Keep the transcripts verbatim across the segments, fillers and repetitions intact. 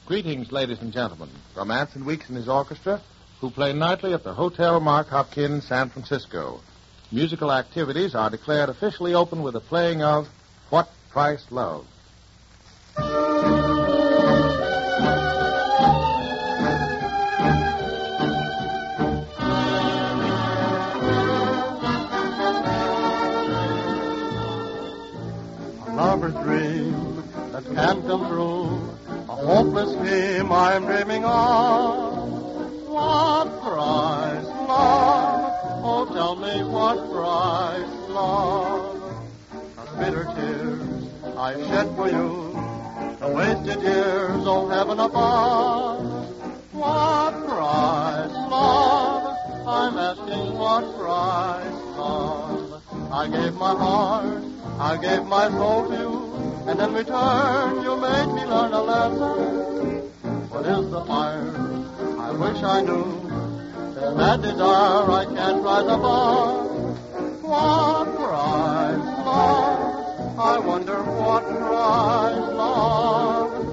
Greetings, ladies and gentlemen, from Anson Weeks and his orchestra, who play nightly at the Hotel Mark Hopkins, San Francisco. Musical activities are declared officially open with the playing of What Price Love. A lover's dream that can't come true, a hopeless scheme I'm dreaming of. What price, love? Oh, tell me what price, love? The bitter tears I shed for you, the wasted years, oh, heaven above. What price, love? I'm asking what price, love? I gave my heart, I gave my soul to you, and in return you made me learn a lesson. What is the fire? I wish I knew. This mad desire I can't rise above. What price, love? I wonder what price, love?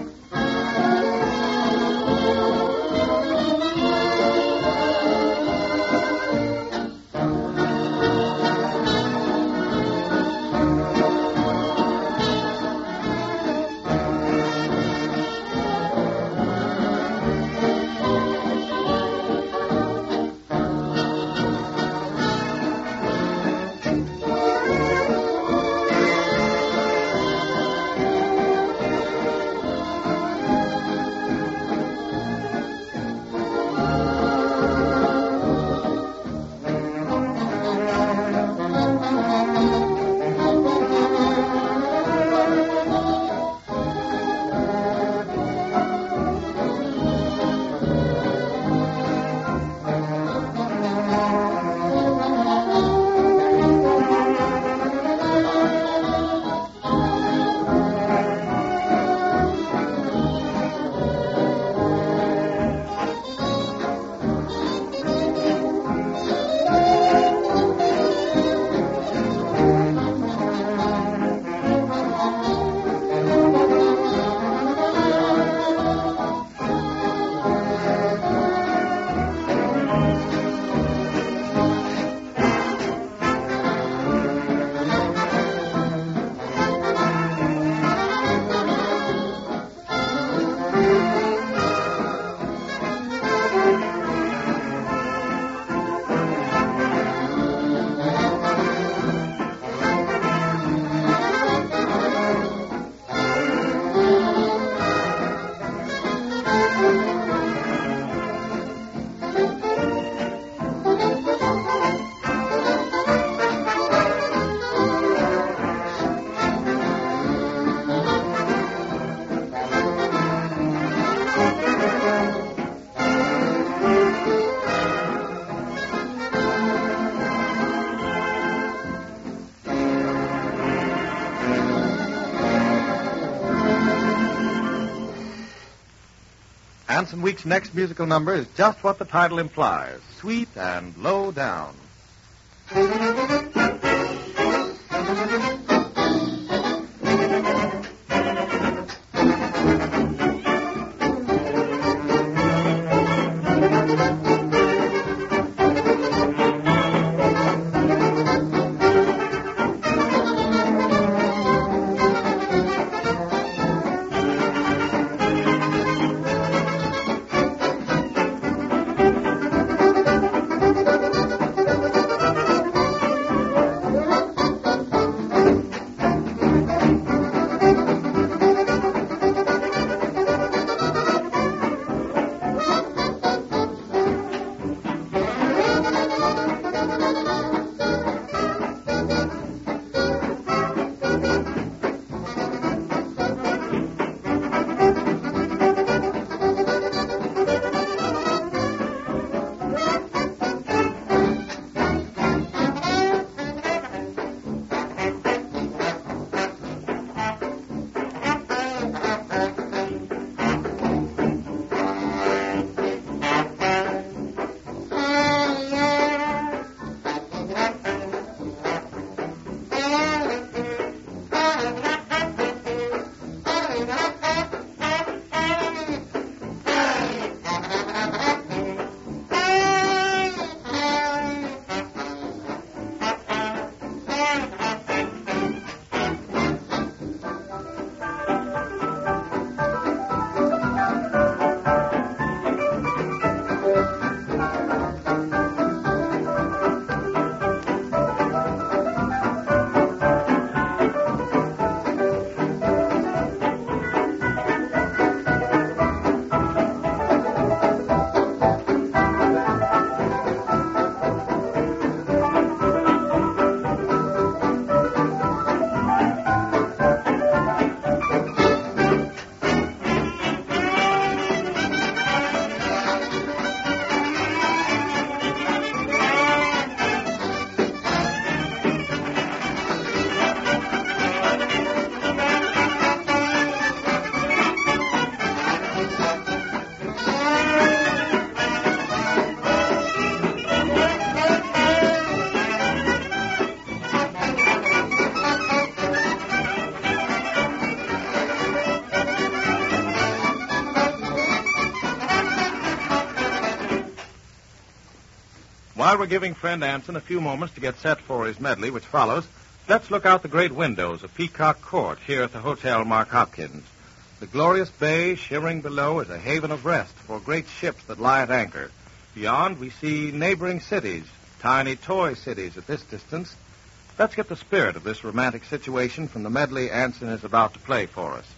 Anson Weeks' next musical number is just what the title implies, sweet and low down. While we're giving friend Anson a few moments to get set for his medley, which follows, let's look out the great windows of Peacock Court here at the Hotel Mark Hopkins. The glorious bay shimmering below is a haven of rest for great ships that lie at anchor. Beyond, we see neighboring cities, tiny toy cities at this distance. Let's get the spirit of this romantic situation from the medley Anson is about to play for us.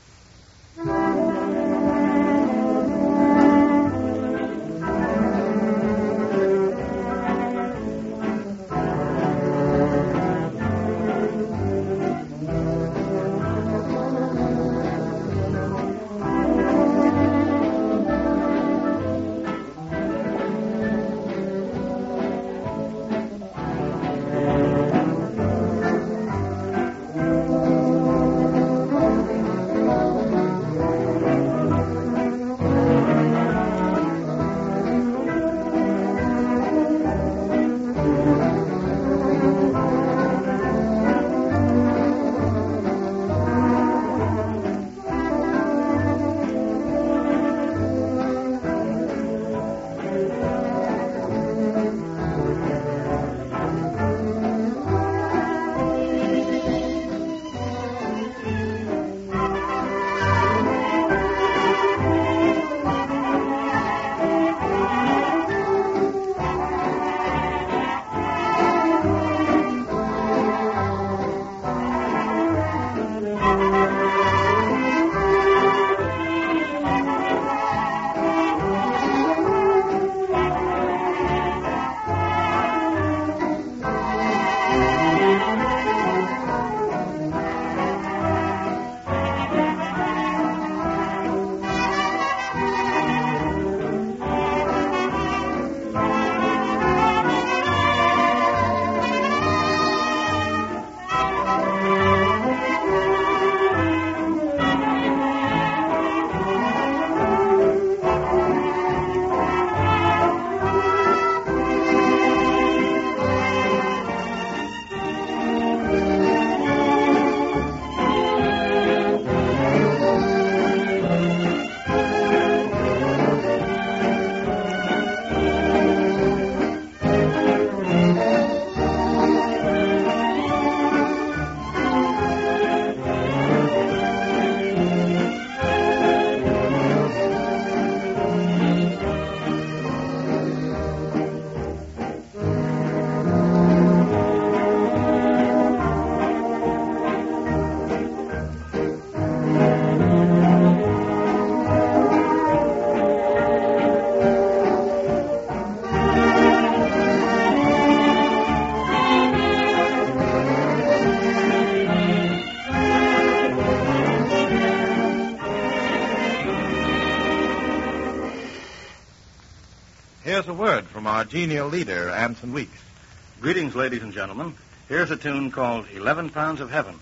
Here's a word from our genial leader, Anson Weeks. Greetings, ladies and gentlemen. Here's a tune called Eleven Pounds of Heaven.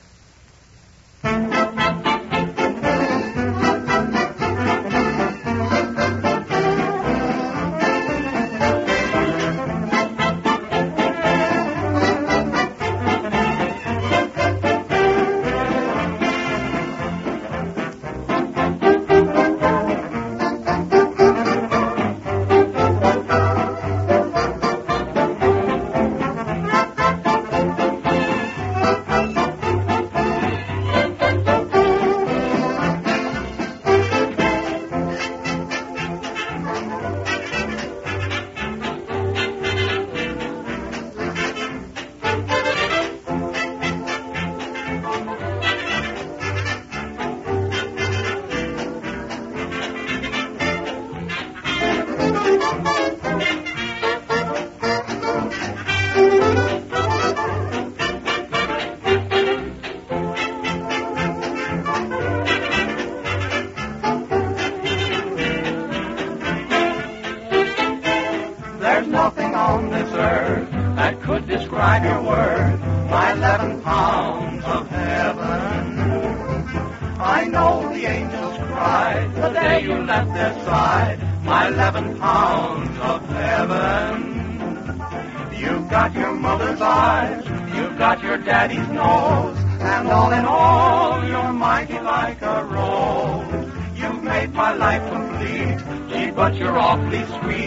There's nothing on this earth that could describe your worth, my eleven pounds of heaven. I know the angels cried the day you left their side, my eleven pounds of heaven. You've got your mother's eyes, you've got your daddy's nose, and all in all, you're mighty like a rose. You've made my life complete, gee, but you're awfully sweet,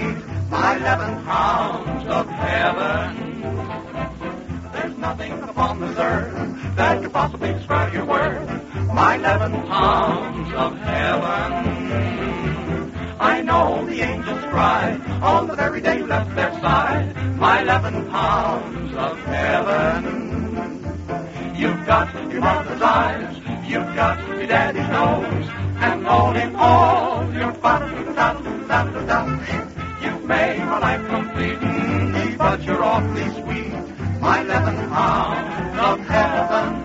my eleven pounds of heaven. There's nothing upon this earth that could possibly describe your worth, my eleven pounds of heaven. I know the angels cried on the very day you left their side, my eleven pounds of heaven. You've got your mother's eyes, you've got your daddy's nose, and all in all, your father's da da da da. You've made my life complete, but you're awfully sweet, my eleven pounds of heaven.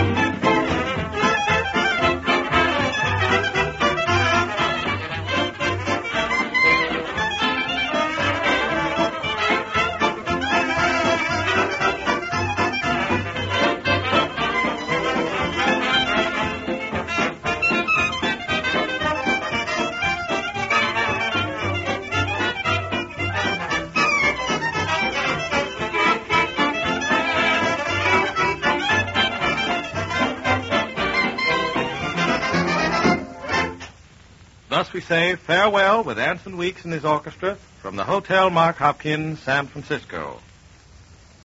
Thus we say farewell with Anson Weeks and his orchestra from the Hotel Mark Hopkins, San Francisco.